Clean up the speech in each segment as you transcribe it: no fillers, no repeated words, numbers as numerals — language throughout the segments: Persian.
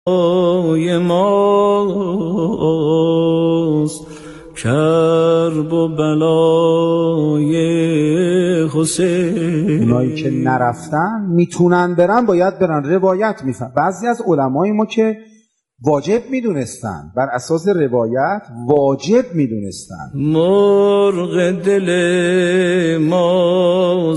ماست کرب و بلای حسین. اونایی که نرفتن میتونن برن، باید برن. روایت میفهم. بعضی از علمای ما که واجب میدونستن، بر اساس روایت واجب میدونستن. مرغ دل ما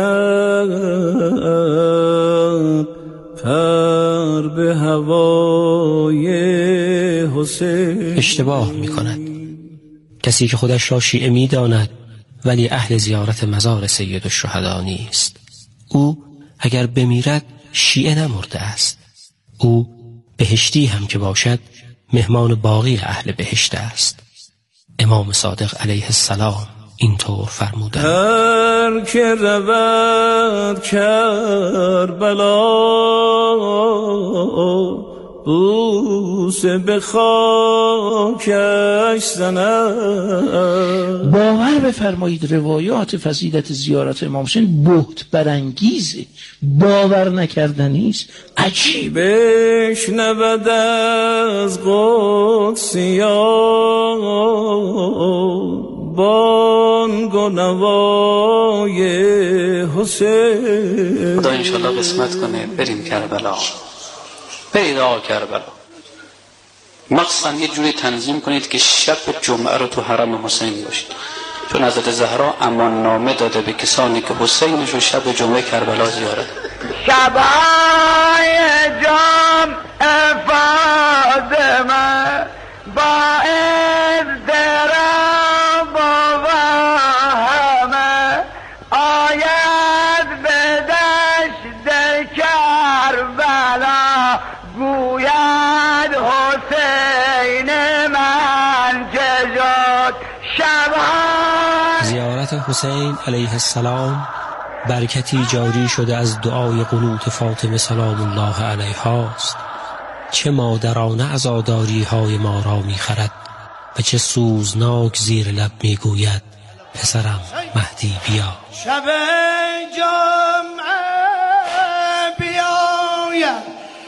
زند پر به هوای حسین. اشتباه میکند کسی که خودش را شیعه میداند ولی اهل زیارت مزار سید الشهدا نیست. او اگر بمیرد شیعه نمرده است. او بهشتی هم که باشد مهمان باقی اهل بهشت است. امام صادق علیه السلام اینطور فرموده: هر که رود کربلا بوسه به خاکش زند. باور بفرمایید روایات فضیلت زیارت امام حسین بهت برانگیزه، باور نکردنیست، عجیب. بشنود از قدسیان بانگ و نوای حسین. خدا انشالله قسمت کنه بریم کربلا، پیدا کربلا. مخصوصا یه جوری تنظیم کنید که شب جمعه رو تو حرم حسین باشید، چون حضرت زهرا امان نامه داده به کسانی که حسینش رو شب جمعه کربلا زیارت. شبای جمعه فاطمه با اضطراب و وهمه آید به دشت کربلا گوید حسین من که شد شبان. زیارت حسین علیه السلام برکتی جاری شده از دعای قنوت فاطمه سلام الله علیها است. چه مادرانه عزاداری های ما را می خرد و چه سوزناک زیر لب می گوید پسرم مهدی بیا. شب جمعه بیاید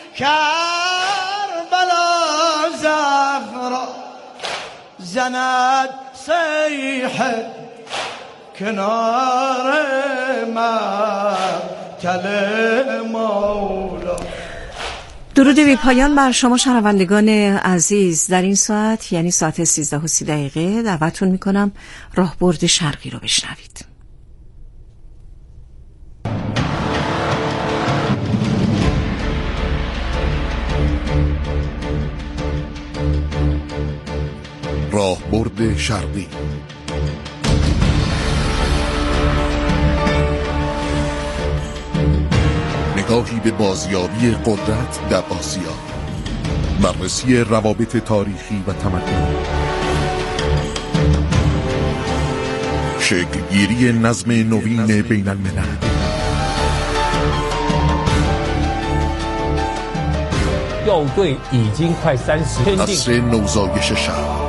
کربلا زهرا زند صیحه کنار مقتل مولا. درود بی پایان بر شما شنوندگان عزیز. در این ساعت یعنی ساعت 13:30 دعوتتون میکنم راهبرد شرقی رو بشنوید. راهبرد شرقی، نگاهی به بازیابی قدرت در آسیا، بررسی روابط تاریخی و تمدنی، شکلگیری نظم نوین بین الملل، عصر نوزایش شهر.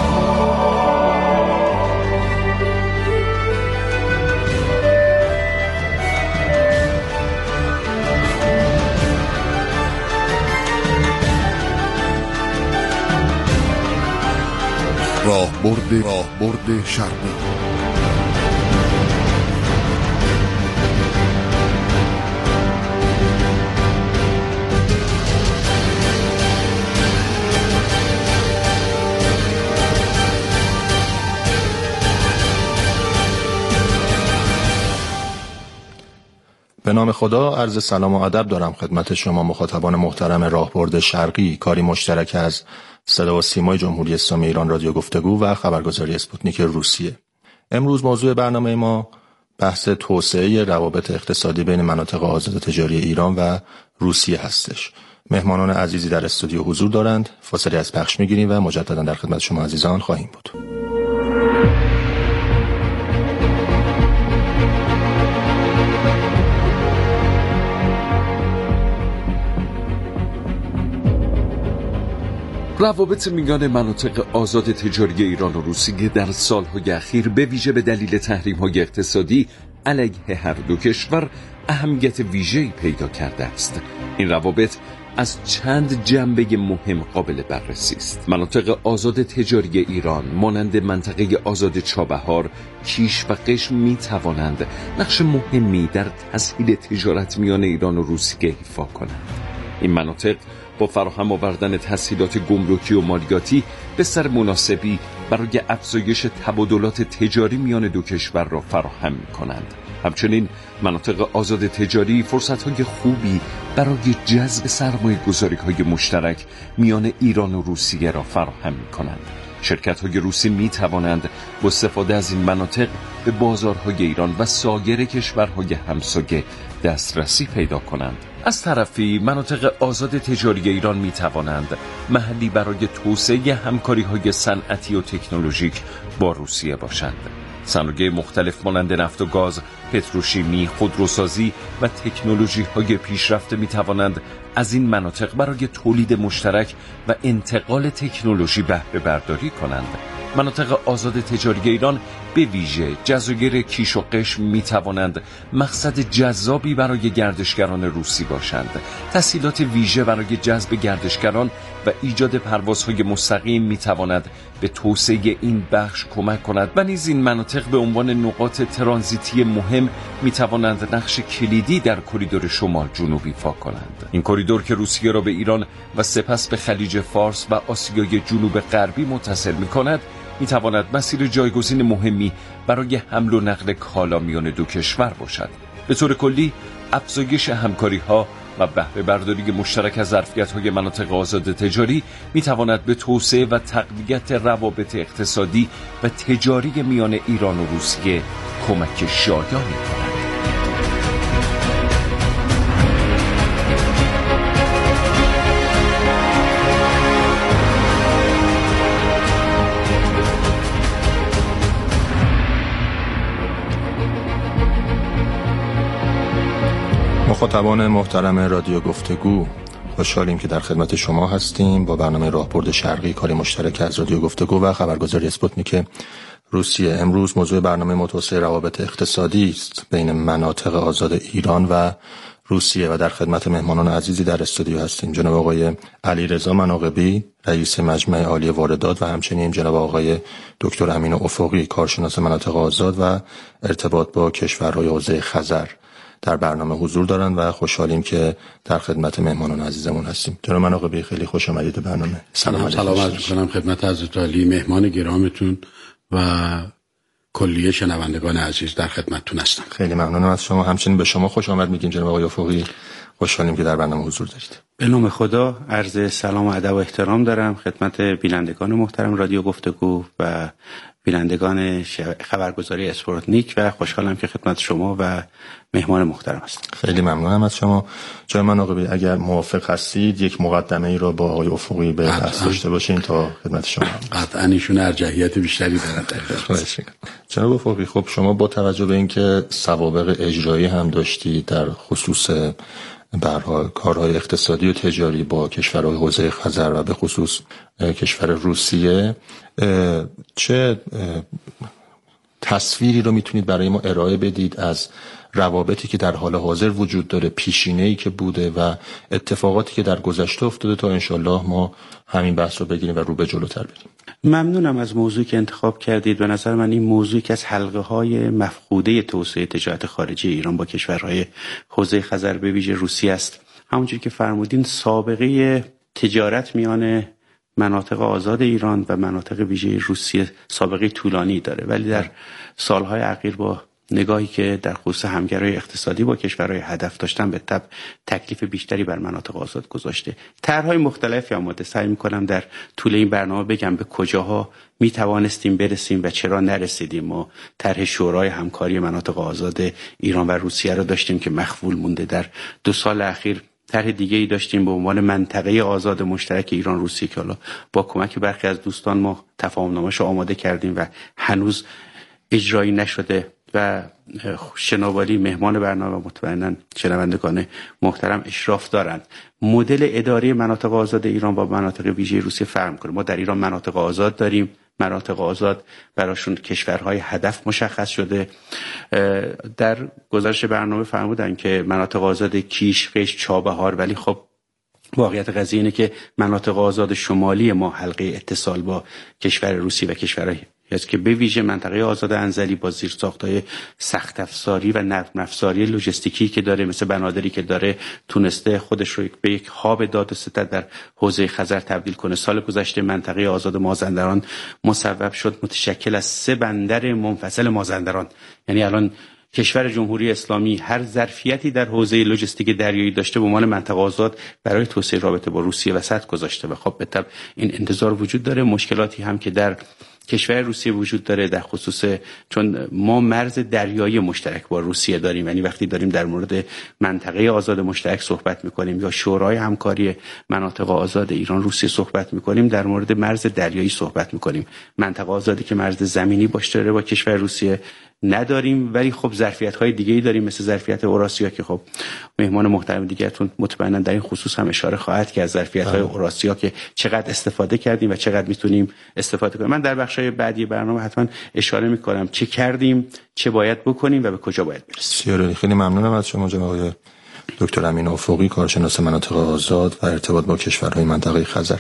راهبرد شرقی. به نام خدا عرض سلام و ادب دارم خدمت شما مخاطبان محترم راهبرد شرقی، کاری مشترک از صدا و سیمای جمهوری اسلامی ایران، رادیو گفتگو و خبرگزاری اسپوتنیک روسیه. امروز موضوع برنامه ما بحث توسعه روابط اقتصادی بین مناطق آزاد تجاری ایران و روسیه هستش. مهمانان عزیزی در استودیو حضور دارند. فاصله از پخش میگیریم و مجددا در خدمت شما عزیزان خواهیم بود. روابط میان مناطق آزاد تجاری ایران و روسیه در سالهای اخیر به ویژه به دلیل تحریم‌های اقتصادی علیه هر دو کشور اهمیت ویژه‌ای پیدا کرده است. این روابط از چند جنبه مهم قابل بررسی است. مناطق آزاد تجاری ایران مانند منطقه آزاد چابهار، کیش و قشم می توانند نقش مهمی در تسهیل تجارت میان ایران و روسیه ایفا کنند. این مناطق با فراهم آوردن تسهیلات گمرکی و مالیاتی بستر مناسبی برای افزایش تبادلات تجاری میان دو کشور را فراهم می کنند. همچنین مناطق آزاد تجاری فرصت‌های خوبی برای جذب سرمایه‌گذاری‌های مشترک میان ایران و روسیه را فراهم می‌کنند. شرکت‌های روسی می‌توانند با استفاده از این مناطق به بازارهای ایران و سایر کشورهای همسایه دسترسی پیدا کنند. از طرفی مناطق آزاد تجاری ایران می‌توانند محلی برای توسعه همکاری‌های صنعتی و تکنولوژیک با روسیه باشند. صنایع مختلف مانند نفت و گاز، پتروشیمی، خودروسازی و تکنولوژی‌های پیشرفته می‌توانند از این مناطق برای تولید مشترک و انتقال تکنولوژی بهره برداری کنند. مناطق آزاد تجاری ایران به ویژه جزایر کیش و قشم می‌توانند مقصد جذابی برای گردشگران روسی باشند. تسهیلات ویژه برای جذب گردشگران و ایجاد پروازهای مستقیم می‌تواند به توسعه این بخش کمک کند و نیز این مناطق به عنوان نقاط ترانزیتی مهم می‌توانند نقش کلیدی در کریدور شمال جنوب ایفا کنند. این کریدور که روسیه را به ایران و سپس به خلیج فارس و آسیای جنوب غربی متصل می‌کند، می‌تواند مسیر جایگزین مهمی برای حمل و نقل کالا میان دو کشور باشد. به طور کلی افزایش همکاری‌ها و بهره برداری مشترک از ظرفیت‌های مناطق آزاد تجاری می‌تواند به توسعه و تقویت روابط اقتصادی و تجاری میان ایران و روسیه کمک شایانی کند. مخاطبان محترم رادیو گفتگو، خوشحالیم که در خدمت شما هستیم با برنامه راهبرد شرقی، کاری مشترک از رادیو گفتگو و خبرگزاری اسپوتنیک روسیه. امروز موضوع برنامه متوسع روابط اقتصادی است بین مناطق آزاد ایران و روسیه و در خدمت مهمانان عزیزی در استودیو هستیم. جناب آقای علیرضا مناقبی، رئیس مجمع عالی واردات و همچنین جناب آقای دکتر امین افقی، کارشناس مناطق آزاد و ارتباط با کشورهای حوزه خزر در برنامه حضور دارند و خوشحالیم که در خدمت مهمانان عزیزمون هستیم. جناب مناقبی، خیلی خوش آمدید به برنامه. سلام عرض می‌کنم خدمت حضرت عالی، مهمان گرامتون و کلیه شنوندگان عزیز در خدمتتون هستم. خیلی ممنونم از شما. همچنین به شما خوش آمد میگیم جناب آقای افقی. خوشحالیم که در برنامه حضور دارید. به نام خدا عرض سلام و ادب و احترام دارم خدمت بینندگان محترم رادیو گفتگو و بینندگان خبرگزاری اسپوتنیک و خوشحالم که خدمت شما و مهمان محترم هستم. خیلی ممنونم از شما. جناب مناقبی، اگر موافق هستید یک مقدمه ای را با آقای افقی به دست داشته باشین تا خدمت شما. قطعاً ایشون ارجحیت بیشتری دارن. جناب افقی، خب شما با توجه به اینکه سوابق اجرایی هم داشتید در خصوص به هر حال کارهای اقتصادی و تجاری با کشورهای حوزه خزر و به خصوص کشور روسیه، چه تصویری رو میتونید برای ما ارائه بدید از روابطی که در حال حاضر وجود داره، پیشینه‌ای که بوده و اتفاقاتی که در گذشته افتاده تا انشالله ما همین بحث رو بگیریم و رو به جلوتر بریم؟ ممنونم از موضوعی که انتخاب کردید. به نظر من این موضوعی که از حلقه‌های مفقوده توسعه تجارت خارجی ایران با کشورهای حوزه خزر به ویژه روسیه است. همونجوری که فرمودین سابقه تجارت میان مناطق آزاد ایران و مناطق ویژه روسیه سابقه طولانی داره، ولی در سالهای اخیر با نگاهی که در خصوص همکاری اقتصادی با کشورهای هدف داشتن به تبع تکلیف بیشتری بر مناطق آزاد گذاشته. طرح‌های مختلفی آماده. سعی می‌کنم در طول این برنامه بگم به کجاها می‌توانستیم برسیم و چرا نرسیدیم. ما طرح شورای همکاری مناطق آزاد ایران و روسیه رو داشتیم که مخفول مونده. در 2 سال اخیر طرح دیگه‌ای داشتیم به عنوان منطقه آزاد مشترک ایران روسیه که حالا با کمک برخی از دوستان ما تفاهم‌نامه‌اش رو آماده کردیم و هنوز اجرایی نشده و شنواری مهمان برنامه مطمئناً شنوندگان محترم اشراف دارند. مدل اداری مناطق آزاد ایران با مناطق ویژه روسیه فرق می‌کنه. ما در ایران مناطق آزاد داریم. مناطق آزاد براشون کشورهای هدف مشخص شده. در گزارش برنامه فرمودن که مناطق آزاد کیش، قشم، چابهار، ولی خب واقعیت قضیه اینه که مناطق آزاد شمالی ما حلقه اتصال با کشور روسیه و کشورهای است که به ویژه منطقه آزاد انزلی با زیرساخت‌های سخت افزاری و نرم افزاری لوجستیکی که داره، مثل بنادری که داره، تونسته خودش رو به یک هاب داد و ستد در حوزه خزر تبدیل کنه. سال گذشته منطقه آزاد مازندران مصوب شد متشکل از 3 بندر منفصل مازندران. یعنی الان کشور جمهوری اسلامی هر ظرفیتی در حوزه لوجستیک دریایی داشته به عنوان منطقه آزاد برای توسعه رابطه با روسیه وسط گذاشته و خب به طبع این انتظار وجود داره. مشکلاتی هم که در کشور روسیه وجود داره، در خصوص چون ما مرز دریایی مشترک با روسیه داریم، یعنی وقتی داریم در مورد منطقه آزاد مشترک صحبت میکنیم یا شورای همکاری مناطق آزاد ایران روسیه صحبت میکنیم، در مورد مرز دریایی صحبت میکنیم. منطقه آزادی که مرز زمینی باش داره با کشور روسیه نداریم، ولی خب ظرفیت‌های دیگه‌ای داریم مثل ظرفیت اوراسیا که خب مهمان محترم دیگه‌تون مطمئنا در این خصوص هم اشاره خواهد کرد، ظرفیت‌های اوراسیا که چقدر استفاده کردیم و چقدر میتونیم استفاده کنیم. من در بخش‌های بعدی برنامه حتما اشاره می‌کنم چه کردیم، چه باید بکنیم و به کجا باید برسیم. خیلی ممنونم از شما جناب آقای دکتر امین افقی، کارشناس مناطق آزاد و ارتباط با کشورهای منطقه خزر.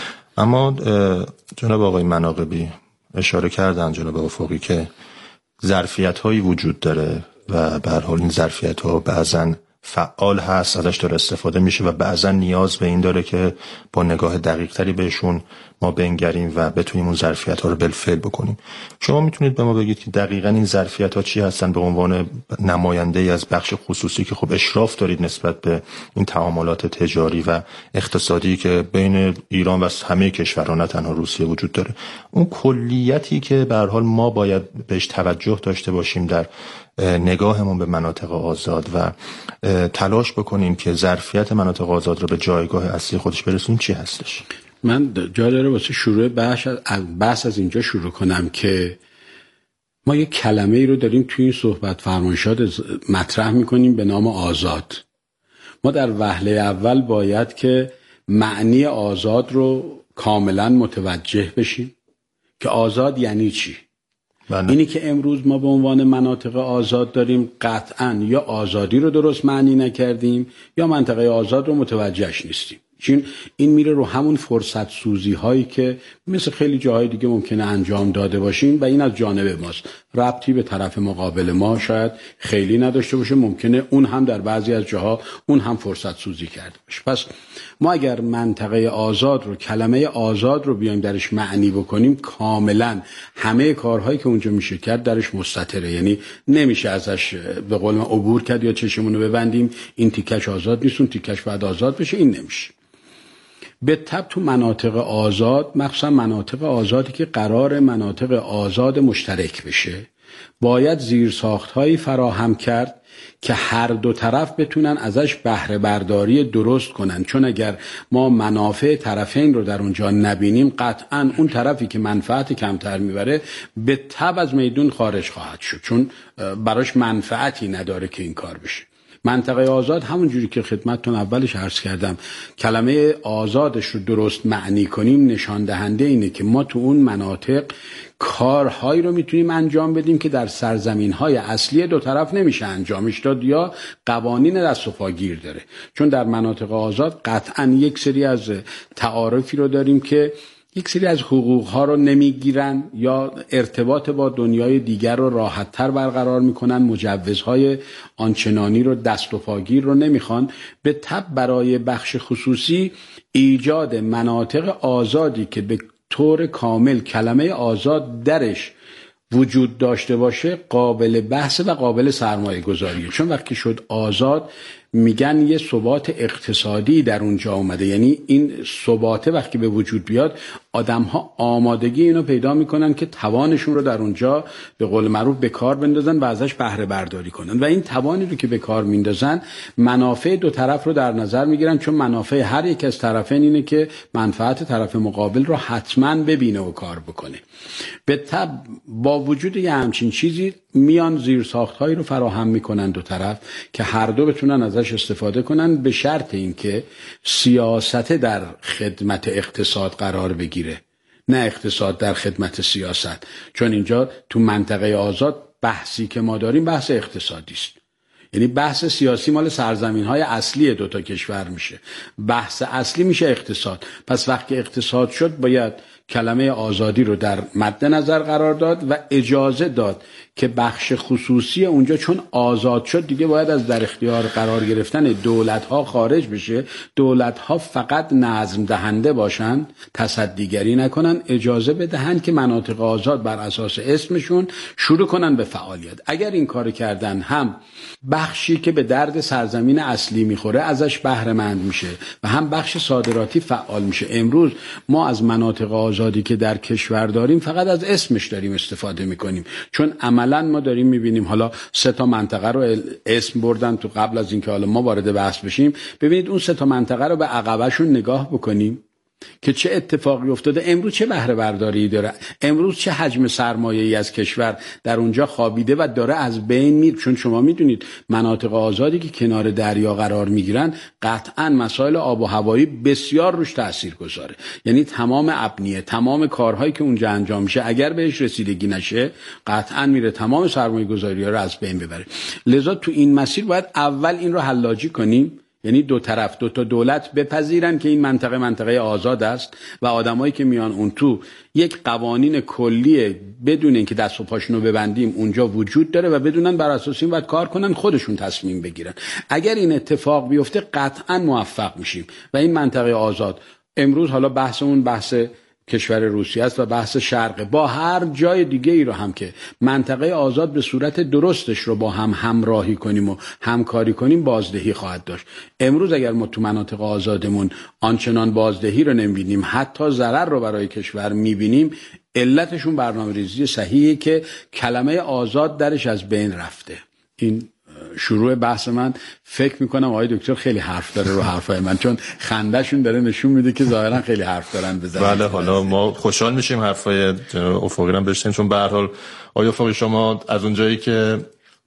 اما جناب آقای مناقبی اشاره کردن جناب افقی که ظرفیت‌هایی وجود داره و به هر حال این ظرفیت‌ها بعضن فعال هست، ازش داره استفاده میشه و بعضن نیاز به این داره که با نگاه دقیق‌تری بهشون ما بنگریم و بتونیم اون ظرفیت‌ها رو بالفعل بکنیم. شما میتونید به ما بگید که دقیقاً این ظرفیت‌ها چی هستن به عنوان نماینده‌ای از بخش خصوصی که خب اشراف دارید نسبت به این تعاملات تجاری و اقتصادی که بین ایران و همه کشورها نه تنها روسیه وجود داره، اون کلیتی که به هر حال ما باید بهش توجه داشته باشیم در نگاهمون به مناطق آزاد و تلاش بکنیم که ظرفیت مناطق آزاد رو به جایگاه اصلی خودش برسونیم چی هستش؟ من جا داره واسه شروع بحث از اینجا شروع کنم که ما یک کلمه ای رو داریم توی این صحبت فرمایشات مطرح میکنیم به نام آزاد. ما در وهله اول باید که معنی آزاد رو کاملا متوجه بشیم که آزاد یعنی چی. اینی که امروز ما به عنوان مناطق آزاد داریم قطعاً یا آزادی رو درست معنی نکردیم یا منطقه آزاد رو متوجهش نیستیم. چون این میره رو همون فرصت سوزی هایی که مثل خیلی جاهای دیگه ممکنه انجام داده باشیم و این از جانب ماست، ربطی به طرف مقابل ما شاید خیلی نداشته باشه، ممکنه اون هم در بعضی از جاها اون هم فرصت سوزی کرده باشه. پس ما اگر منطقه آزاد رو، کلمه آزاد رو بیایم درش معنی بکنیم، کاملا همه کارهایی که اونجا میشه کرد درش مستتره، یعنی نمیشه ازش به قول من عبور کرد یا چشمونو ببندیم این تیکش آزاد نیست اون تیکش باید آزاد بشه، این نمیشه. به طب تو مناطق آزاد، مخصوصا مناطق آزادی که قرار مناطق آزاد مشترک بشه، باید زیرساخت‌هایی فراهم کرد که هر دو طرف بتونن ازش بهره برداری درست کنن. چون اگر ما منافع طرفین رو در اونجا نبینیم، قطعاً اون طرفی که منفعت کمتر میبره به طب از میدون خارج خواهد شد، چون براش منفعتی نداره که این کار بشه. منطقه آزاد همون جوری که خدمتتون اولش عرض کردم کلمه آزادش رو درست معنی کنیم، نشان دهنده اینه که ما تو اون مناطق کارهایی رو میتونیم انجام بدیم که در سرزمین‌های اصلی دو طرف نمیشه انجامش داد یا قوانین دست و پاگیر داره. چون در مناطق آزاد قطعاً یک سری از تعارفی رو داریم که یک سری از حقوقها رو نمیگیرن یا ارتباط با دنیای دیگر رو راحت‌تر برقرار میکنن، مجوزهای آنچنانی رو دست و پاگیر رو نمیخوان. به تبع برای بخش خصوصی ایجاد مناطق آزادی که به طور کامل کلمه آزاد درش وجود داشته باشه قابل بحث و قابل سرمایه گذاریه. چون وقتی شد آزاد میگن یه ثبات اقتصادی در اونجا اومده، یعنی این ثبات وقتی به وجود بیاد آدم‌ها آمادگی اینو پیدا میکنن که توانشون رو در اونجا به قول معروف به کار بندازن و ازش بهره برداری کنن و این توانی رو که به کار میندازن منافع دو طرف رو در نظر میگیرن، چون منافع هر یک از طرفین اینه که منفعت طرف مقابل رو حتما ببینه و کار بکنه. به طب با وجود یه همچین چیزی میان زیرساخت‌هایی رو فراهم میکنن دو طرف که هر دو بتونن ازش استفاده کنن، به شرط اینکه سیاست در خدمت اقتصاد قرار بگیره، نه اقتصاد در خدمت سیاست. چون اینجا تو منطقه آزاد بحثی که ما داریم بحث اقتصادی است. یعنی بحث سیاسی مال سرزمین‌های اصلی دوتا کشور میشه، بحث اصلی میشه اقتصاد. پس وقتی اقتصاد شد باید کلمه آزادی رو در مد نظر قرار داد و اجازه داد که بخش خصوصی اونجا چون آزاد شد دیگه باید از در اختیار قرار گرفتن دولت‌ها خارج بشه. دولت‌ها فقط نظم دهنده باشن، تصدیگری نکنن، اجازه بدهن که مناطق آزاد بر اساس اسمشون شروع کنن به فعالیت. اگر این کار کردن هم بخشی که به درد سرزمین اصلی میخوره ازش بهره مند میشه و هم بخش صادراتی فعال میشه. امروز ما از مناطق آزادی که در کشور داریم فقط از اسمش داریم استفاده میکنیم، چون عملا ما داریم میبینیم حالا 3 منطقه رو اسم بردن تو. قبل از اینکه حالا ما وارد بحث بشیم ببینید اون 3 منطقه رو به عقبشون نگاه بکنیم که چه اتفاقی افتاده، امروز چه بهره برداری داره، امروز چه حجم سرمایه‌ای از کشور در اونجا خوابیده و داره از بین میره. چون شما میدونید مناطق آزادی که کنار دریا قرار میگیرن قطعاً مسائل آب و هوایی بسیار روش تأثیر گذاره. یعنی تمام ابنیه، تمام کارهایی که اونجا انجام میشه اگر بهش رسیدگی نشه قطعاً میره تمام سرمایه‌گذاری‌ها رو از بین ببره. لذا تو این مسیر باید اول این رو حلاجی کنیم، یعنی دو طرف، 2 تا دولت بپذیرن که این منطقه آزاد است و آدمایی که میان اون تو یک قوانین کلیه بدون اینکه دست و پاشونو ببندیم اونجا وجود داره و بدونن بر اساس این باید کار کنن، خودشون تصمیم بگیرن. اگر این اتفاق بیفته قطعا موفق میشیم و این منطقه آزاد امروز حالا بحث کشور روسیه است و بحث شرق، با هر جای دیگه ای رو هم که منطقه آزاد به صورت درستش رو با هم همراهی کنیم و همکاری کنیم بازدهی خواهد داشت. امروز اگر ما تو مناطق آزادمون آنچنان بازدهی رو نمیبینیم، حتی ضرر رو برای کشور میبینیم، علتشون برنامه‌ریزی صحیحه که کلمه آزاد درش از بین رفته. این شروع بحث من. فکر میکنم آقای دکتر خیلی حرف داره رو حرفای من، چون خندهشون داره نشون میده که ظاهرا خیلی حرف دارن بزنن. بله، حالا ما خوشحال میشیم حرفای جناب افقی رو بشنویم، چون به هر حال آقای افقی شما از اونجایی که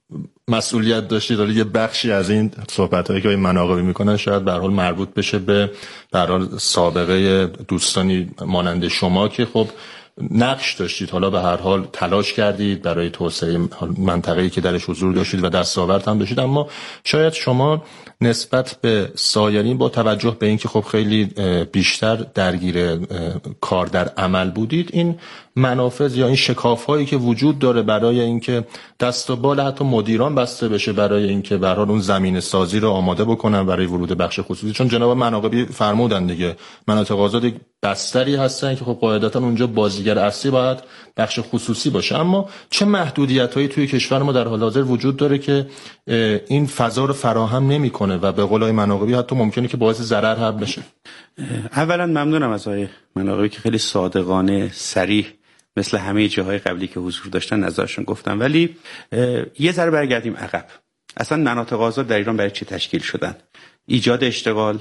مسئولیت داشتید حالا یه بخشی از این صحبتایی که مناقبی میکنن شاید به هر حال مربوط بشه به هر حال سابقه دوستانی مانند شما که خب نقش داشتید، حالا به هر حال تلاش کردید برای توسعه منطقه‌ای که درش حضور داشتید و دستاورد هم داشتید، اما شاید شما نسبت به سایرین با توجه به اینکه خب خیلی بیشتر درگیر کار در عمل بودید، این منافذ یا این شکاف‌هایی که وجود داره برای اینکه دست و بال حتی مدیران بسته بشه برای اینکه به هر حال اون زمین سازی رو آماده بکنن برای ورود بخش خصوصی، چون جناب مناقبی فرمودن دیگه مناطق آزاد بستری هستن که خب قاعدتا اونجا بازیگر اصلی باید بخش خصوصی باشه، اما چه محدودیت‌هایی توی کشور ما در حال حاضر وجود داره که این فضا رو فراهم نمی‌کنه و به قول مناقبی حتی ممکنه که باعث ضرر هم بشه؟ اولا ممنونم از آقای مناقبی که خیلی صادقانه صریح مثل همه جاهای قبلی که حضور داشتن نظرشون گفتن. ولی یه ذره برگردیم عقب. اصلا مناطق آزاد در ایران برای چی تشکیل شدن؟ ایجاد اشتغال،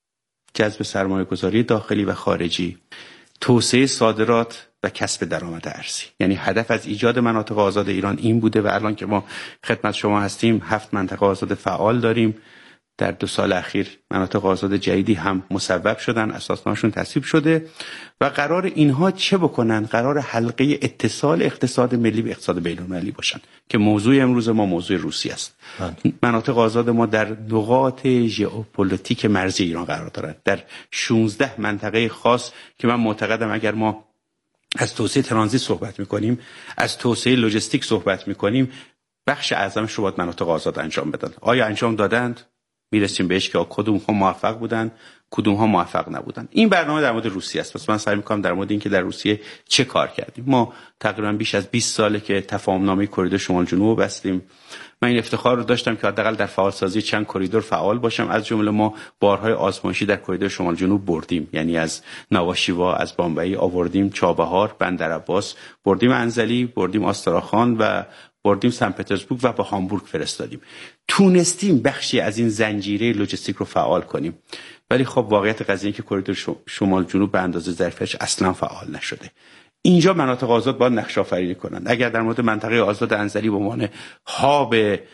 جذب سرمایه‌گذاری داخلی و خارجی، توسعه صادرات و کسب درآمد ارزی. یعنی هدف از ایجاد مناطق آزاد ایران این بوده و الان که ما خدمت شما هستیم 7 منطقه آزاد فعال داریم. در 2 سال اخیر مناطق آزاد جدیدی هم مصوب شدن، اساسنامه‌شون تصویب شده و قرار اینها چه بکنن؟ قرار حلقه اتصال اقتصاد ملی به اقتصاد بین‌المللی باشن که موضوع امروز ما موضوع روسیه است. مناطق آزاد ما در نقاط ژئوپلیتیک مرزی ایران قرار دارند، در 16 منطقه خاص که من معتقدم اگر ما از توسعه ترانزیت صحبت می‌کنیم، از توسعه لوجستیک صحبت می‌کنیم، بخش اعظمش رو باید مناطق آزاد انجام بدن. آیا انجام دادند؟ میرسیم بهش که کدوم ها موفق بودن، کدوم ها موفق نبودن. این برنامه در مورد روسیه است. پس من سعی می‌کنم در مورد اینکه در روسیه چه کار کردیم. ما تقریبا بیش از 20 ساله که تفاهم‌نامه کریدور شمال جنوب بستیم. من این افتخار رو داشتم که حداقل در فعالسازی چند کریدور فعال باشم. از جمله ما بارهای آزمایشی در کریدور شمال جنوب بردیم، یعنی از ناواشیوا، از بامبئی آوردیم چابهار، بندرعباس، بردیم انزلی، بردیم آستراخان و بردیم سن پترزبورگ و به هامبورگ فرستادیم. تونستیم بخشی از این زنجیره لوجستیک رو فعال کنیم. ولی خب واقعیت قضیه که کریدور شمال جنوب به اندازه ظرفیتش اصلا فعال نشده. اینجا مناطق آزاد باید نقش آفرینی کنند. اگر در مورد منطقه آزاد انزلی به عنوان هاب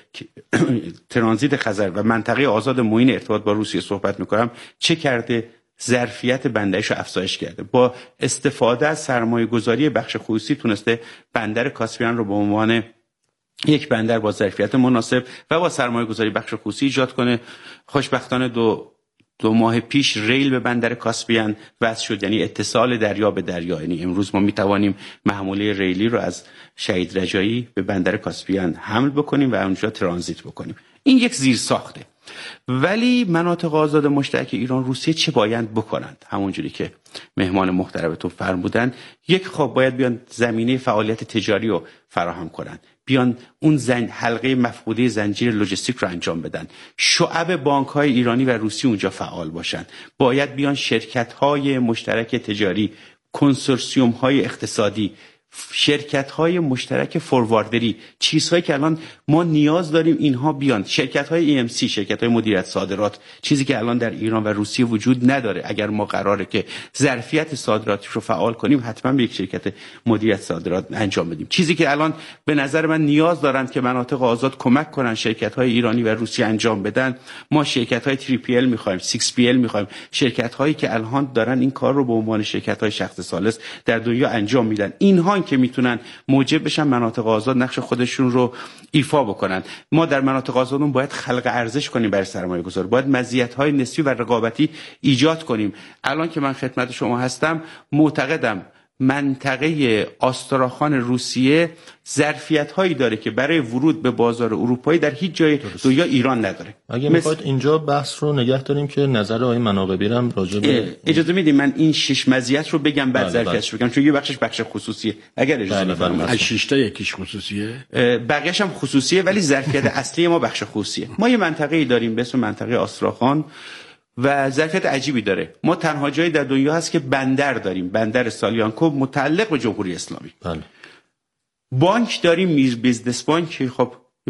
ترانزیت خزر و منطقه آزاد معین ارتباط با روسیه صحبت می‌کنم، چه کرده؟ ظرفیت بندرش رو افزایش کرده. با استفاده از سرمایه‌گذاری بخش خصوصی تونسته بندر کاسپیان رو به عنوان یک بندر با ظرفیت مناسب و با سرمایه گذاری بخش خصوصی ایجاد کنه. خوشبختانه دو ماه پیش ریل به بندر کاسپیان وصل شد، یعنی اتصال دریا به دریا. یعنی امروز ما میتوانیم محموله ریلی رو از شهید رجایی به بندر کاسپیان حمل بکنیم و اونجا ترانزیت بکنیم. این یک زیرساخته. ولی مناطق آزاد مشترک ایران روسیه چه باید بکنند؟ همونجوری که مهمان محترمتون فرمودن، یک خب باید بیان زمینه فعالیت تجاری رو فراهم کنند، بیان اون حلقه مفقوده زنجیره لوجستیک رو انجام بدن، شعب بانک‌های ایرانی و روسی اونجا فعال باشن، باید بیان شرکت‌های مشترک تجاری، کنسورسیوم‌های اقتصادی، شرکت‌های مشترک فورواردری، چیزهایی که الان ما نیاز داریم اینها بیان، شرکت‌های EMC، شرکت‌های مدیریت صادرات، چیزی که الان در ایران و روسیه وجود نداره. اگر ما قراره که ظرفیت صادراتی رو فعال کنیم، حتما به یک شرکت مدیریت صادرات انجام بدیم. چیزی که الان به نظر من نیاز دارند که مناطق آزاد کمک کنن شرکت‌های ایرانی و روسی انجام بدن. ما شرکت‌های 3PL می‌خوایم، 6PL می‌خوایم، شرکت‌هایی که الان دارن این کار رو به عنوان شرکت‌های شخص ثالث در دنیا انجام میدن. اینها که میتونن موجب بشن مناطق آزاد نقش خودشون رو ایفا بکنن. ما در مناطق آزادمون باید خلق ارزش کنیم برای سرمایه گذار، باید مزیت‌های نسبی و رقابتی ایجاد کنیم. الان که من خدمت شما هستم معتقدم منطقه آستراخان روسیه ظرفیت‌هایی داره که برای ورود به بازار اروپایی در هیچ جای دنیا ایران نداره. اگه میخواید اینجا بحث رو نگه داریم که نظر آقای مناقبی هم راجع به اجازه میدید من این 6 مزیت رو بگم بعد ظرفیتش بگم، چون یه بخشش بخش خصوصیه. اگر اجازه بدید از 6 تا یکیش خصوصیه، بقیه‌اش هم خصوصیه، ولی ظرفیت اصلی ما بخش خصوصیه. ما یه منطقه‌ای داریم به اسم منطقه آستراخان و ظرفیت عجیبی داره. ما تنها جایی در دنیا هست که بندر داریم، بندر سالیانکوب متعلق به جمهوری اسلامی. بله. بانک داریم، میز بیزنس بانک، خب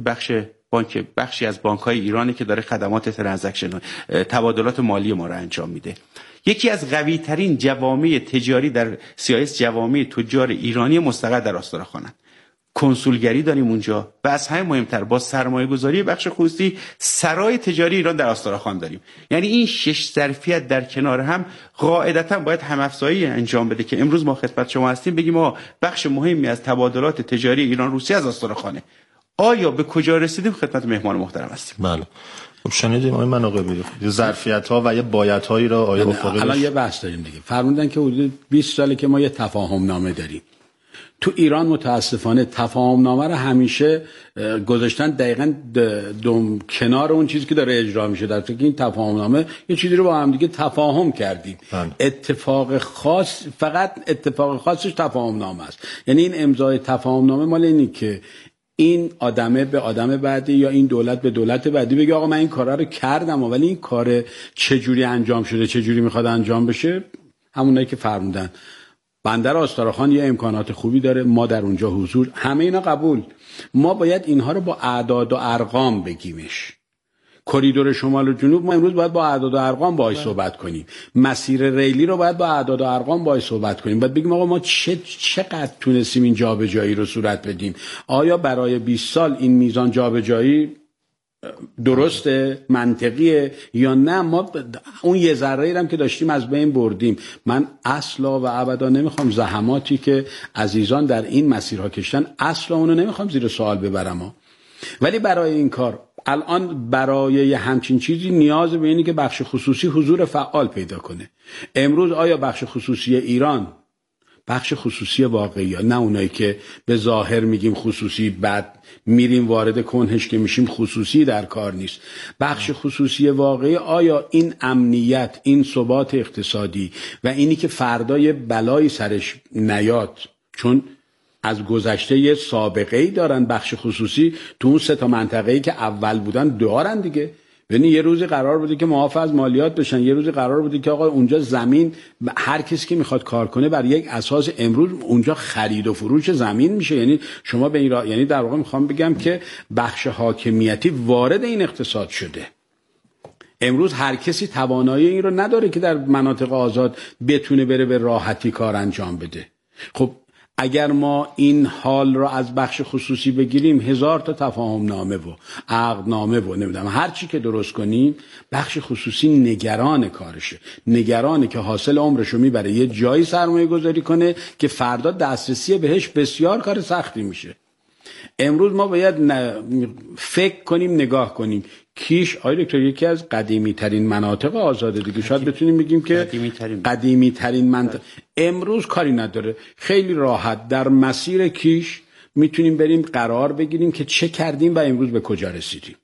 بخشی از بانک‌های ایرانی که داره خدمات ترانزکشن تبادلات مالی ما رو انجام میده. یکی از قوی ترین جوامع تجاری در CIS جوامع تجار ایرانی مستقر در آستراخانه. کنسولگری داریم اونجا و از همه مهمتر با سرمایه گذاری بخش خصوصی سرای تجاری ایران در آستراخان داریم. یعنی این 6 ظرفیت در کنار هم قاعدتا باید همافزایی انجام بده که امروز ما خدمت شما هستیم بگیم ما بخش مهمی از تبادلات تجاری ایران روسیه از آستراخانه. آیا به کجا رسیدیم؟ خدمت مهمان محترم هستیم. بله. خب شنیدیم آقای مناقبی ظرفیت‌ها و یه بایدهایی را آیا افاقی الان یه بحث داریم دیگه. فرمودن که حدود 20 ساله که ما یه تفاهم نامه داریم. تو ایران متاسفانه تفاهم نامه رو همیشه گذاشتن دقیقاً کنار اون چیزی که داره اجرا میشه، در حالی که این تفاهم نامه یه چیزی رو با هم دیگه تفاهم کردیم. اتفاق خاص، فقط اتفاق خاصش تفاهم نامه است. یعنی این امضای تفاهم نامه مال اینه که این آدمه به آدم بعدی یا این دولت به دولت بعدی بگه آقا من این کارا رو کردم، ولی این کار چجوری انجام شده، چجوری میخواد انجام بشه. همونایی که فرمودن بندر آستراخان یه امکانات خوبی داره، ما در اونجا حضور، همه اینا قبول. ما باید اینها رو با اعداد و ارقام بگیمش. کریدور شمال و جنوب ما امروز باید با اعداد و ارقام باهاش صحبت کنیم. مسیر ریلی رو باید با اعداد و ارقام باهاش صحبت کنیم. باید بگیم آقا ما چقدر تونستیم این جابجایی رو صورت بدیم. آیا برای 20 سال این میزان جابجایی درسته، منطقیه یا نه؟ ما اون یه ذره هم که داشتیم از بین بردیم. من اصلا و ابدا نمیخوام زحماتی که عزیزان در این مسیرها کشتن اصلا اونو نمیخوام زیر سوال ببرم ولی برای این کار الان برای همچین چیزی نیاز به اینه که بخش خصوصی حضور فعال پیدا کنه. امروز آیا بخش خصوصی ایران بخش خصوصی واقعی، نه اونایی که به ظاهر میگیم خصوصی بعد میریم وارد کنهش که میشیم خصوصی در کار نیست، بخش خصوصی واقعی آیا این امنیت، این ثبات اقتصادی و اینی که فردای بلایی سرش نیاد، چون از گذشته یه سابقه‌ای دارن بخش خصوصی تو اون 3 منطقه‌ای که اول بودن دارن دیگه. یعنی یه روزی قرار بوده که معاف از مالیات بشن، یه روزی قرار بوده که آقا اونجا زمین هر کسی که میخواد کار کنه بر یک اساس، امروز اونجا خرید و فروش زمین میشه. یعنی شما به این یعنی در واقع میخوام بگم که بخش حاکمیتی وارد این اقتصاد شده. امروز هر کسی توانایی این رو نداره که در مناطق آزاد بتونه بره به راحتی کار انجام بده. خب اگر ما این حال رو از بخش خصوصی بگیریم، 1000 تا تفاهم نامه و عقد نامه و نمیدونم هر چی که درست کنیم، بخش خصوصی نگران کارشه، نگرانه که حاصل عمرشو میبره یه جایی سرمایه گذاری کنه که فردا دسترسی بهش بسیار کار سختی میشه. امروز ما باید فکر کنیم، نگاه کنیم. کیش آقای دکتر یکی از قدیمی ترین مناطق آزاده دیگه، شاید بتونیم بگیم که قدیمی ترین منطقه. امروز کاری نداره، خیلی راحت در مسیر کیش میتونیم بریم قرار بگیریم که چه کردیم و امروز به کجا رسیدیم.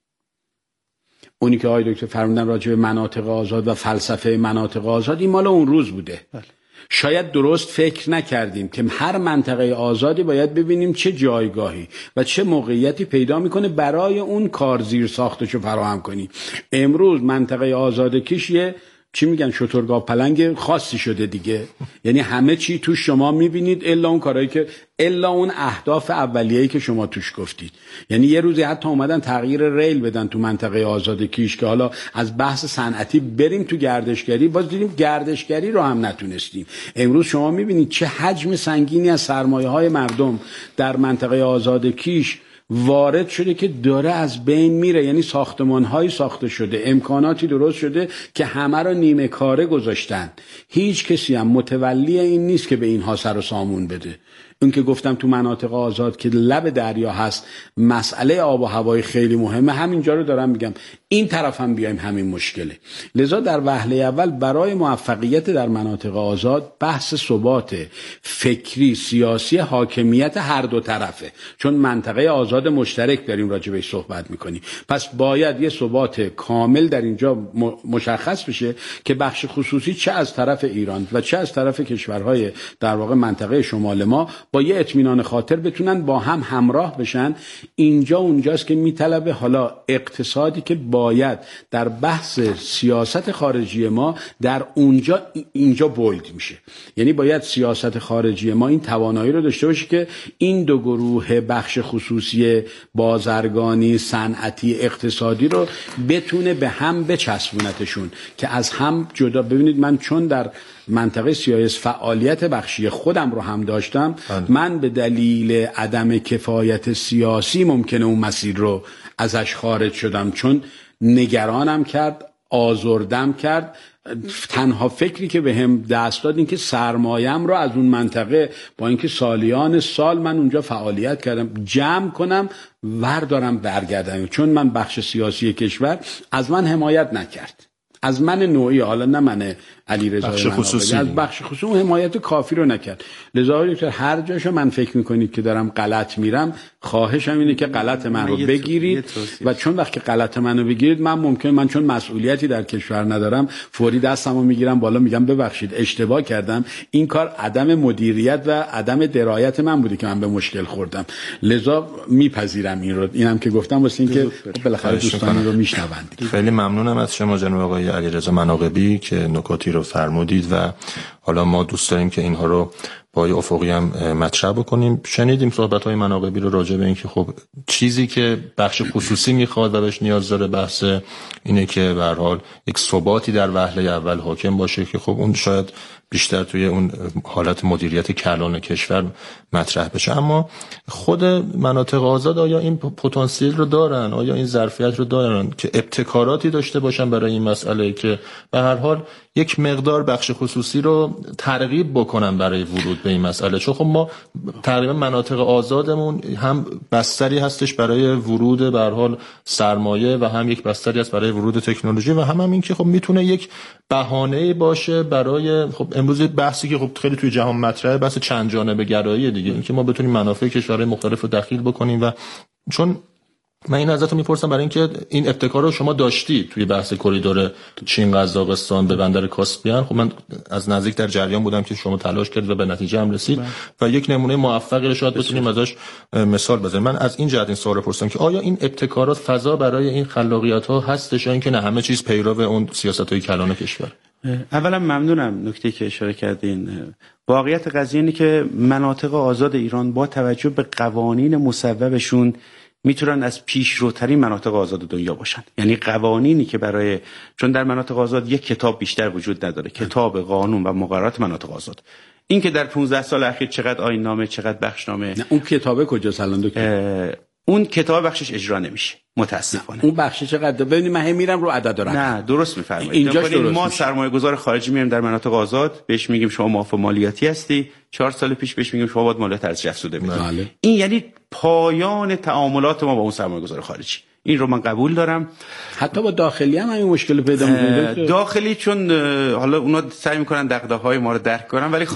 اونی که آقای دکتر فرمودن راجع به مناطق آزاد و فلسفه مناطق آزاد، این مال اون روز بوده. شاید درست فکر نکردیم که هر منطقه آزادی باید ببینیم چه جایگاهی و چه موقعیتی پیدا میکنه برای اون کار زیر ساختشو فراهم کنیم. امروز منطقه آزاد کیش چی میگن شترگاه پلنگ خاصی شده دیگه. یعنی همه چی توش شما میبینید الا اون کارهایی که الا اون اهداف اولیه‌ای که شما توش گفتید. یعنی یه روزی حتی اومدن تغییر ریل بدن تو منطقه آزاد کیش که حالا از بحث صنعتی بریم تو گردشگری، باز دیدیم گردشگری رو هم نتونستیم. امروز شما میبینید چه حجم سنگینی از سرمایه‌های مردم در منطقه آزاد کیش وارد شده که داره از بین میره. یعنی ساختمان‌هایی ساخته شده، امکاناتی درست شده که همه رو نیمه کاره گذاشتن. هیچ کسی هم متولی این نیست که به اینها سر و سامون بده. اون که گفتم تو مناطق آزاد که لب دریا هست، مسئله آب و هوای خیلی مهمه. همینجا رو دارم میگم، این طرف هم بیایم همین مشکله. لذا در وهله اول برای موفقیت در مناطق آزاد بحث ثبات فکری، سیاسی، حاکمیت هر دو طرفه. چون منطقه آزاد مشترک داریم راجع بهش صحبت میکنیم، پس باید یه ثبات کامل در اینجا مشخص بشه که بخش خصوصی چه از طرف ایران و چه از طرف کشورهای در واقع منطقه شمال ما با یه اطمینان خاطر بتونن با هم همراه بشن. اینجا اونجاست که میطلبه حالا اقتصادی که باید در بحث سیاست خارجی ما در اینجا بولد میشه. یعنی باید سیاست خارجی ما این توانایی رو داشته باشه که این دو گروه بخش خصوصی بازرگانی، صنعتی، اقتصادی رو بتونه به هم بچسبونتشون که از هم جدا. ببینید من چون در منطقه CIS فعالیت بخشی خودم رو هم داشتم، من به دلیل عدم کفایت سیاسی ممکنه اون مسیر رو ازش خارج شدم، چون نگرانم کرد، آزردم کرد. تنها فکری که به هم دست داد این که سرمایم رو از اون منطقه با اینکه سالیان سال من اونجا فعالیت کردم جمع کنم وردارم برگردم، چون من بخش سیاسی کشور از من حمایت نکرد. از من نوعی، حالا نه من علیرضا بخش خصوصی، از بخش خصوصی اون حمایت کافی رو نکرد. لذا که هر جاشو من فکر میکنید که دارم غلط میرم، خواهشم اینه که غلط من رو بگیرید و چون وقتی غلط منو بگیرید من چون مسئولیتی در کشور ندارم فوری دستمو میگیرم بالا میگم ببخشید اشتباه کردم. این کار عدم مدیریت و عدم درایت من بوده که من به مشکل خوردم. لذا میپذیرم این رو. اینم که گفتم واسه اینکه بالاخره دوستان رو میشنوند. خیلی ممنونم از شما جناب آقای علیرضا مناقبی که نکاتی رو فرمودید و حالا ما دوست داریم که اینها رو با افقی هم مطرح بکنیم. شنیدیم صحبت‌های مناقبی رو راجع به اینکه خب چیزی که بخش خصوصی میخواد و بهش نیاز داره بحث اینه که به هر حال یک ثباتی در وهله اول حاکم باشه که خب اون شاید بیشتر توی اون حالت مدیریت کلان کشور مطرح بشه. اما خود مناطق آزاد آیا این پتانسیل رو دارن، آیا این ظرفیت رو دارن که ابتکاراتی داشته باشن برای این مسئله که به هر حال یک مقدار بخش خصوصی رو ترغیب بکنن برای ورود به این مسئله؟ چون خب ما تقریبا مناطق آزادمون هم بستری هستش برای ورود به هر حال سرمایه و هم یک بستری هست برای ورود تکنولوژی و هم این که خب میتونه یک بهانه‌ای باشه برای خب امروز بحثی که خب خیلی توی جهان مطرحه، بحث چند جانبه گرایی دیگه، اینکه ما بتونیم منافع کشورهای مختلف رو دخیل بکنیم. و چون من این ازتون میپرسم برای اینکه این ابتکار رو شما داشتید توی بحث کریدور چین قزاقستان به بندر کاسپیان، خب من از نزدیک در جریان بودم که شما تلاش کردید و به نتیجه هم رسید و یک نمونه موفقی رو شاید بتونیم ازش مثال بزنیم. من از این جهت این سوال پرسیدم که آیا این ابتکارات فضا برای این خلاقیت‌ها هستش یا اینکه نه همه چیز پیرو اون سیاست‌های کلان کشور؟ اولا ممنونم نکته که اشاره کردین. واقعیت قضیه اینه که مناطق آزاد ایران با توجه به قوانین مصوبشون میتونن از پیشروترین مناطق آزاد دنیا باشن. یعنی قوانینی که برای، چون در مناطق آزاد یک کتاب بیشتر وجود نداره، کتاب قانون و مقررات مناطق آزاد. این که در 15 سال اخیر چقدر آیین‌نامه، چقدر بخشنامه، اون کتابه کجاست الان دکتر؟ اون کتاب بخشش اجرا نمیشه متاسفانه. اون بخش چقدر؟ ببینید من میرم رو عدد دارم. نه درست میفرمایید. ما سرمایه‌گذار خارجی میایم در مناطق آزاد، بهش میگیم شما معاف مالیاتی هستی، 4 سال پیش بهش میگیم شما باید مالیات ارزش افزوده بدید. این یعنی پایان تعاملات ما با اون سرمایه‌گذار خارجی. این رو من قبول دارم. حتی با داخلی هم این مشکل پیدا می‌کنه. داخلی چون حالا اونا سعی می‌کنن دغدغه‌های ما رو درک کنن، ولی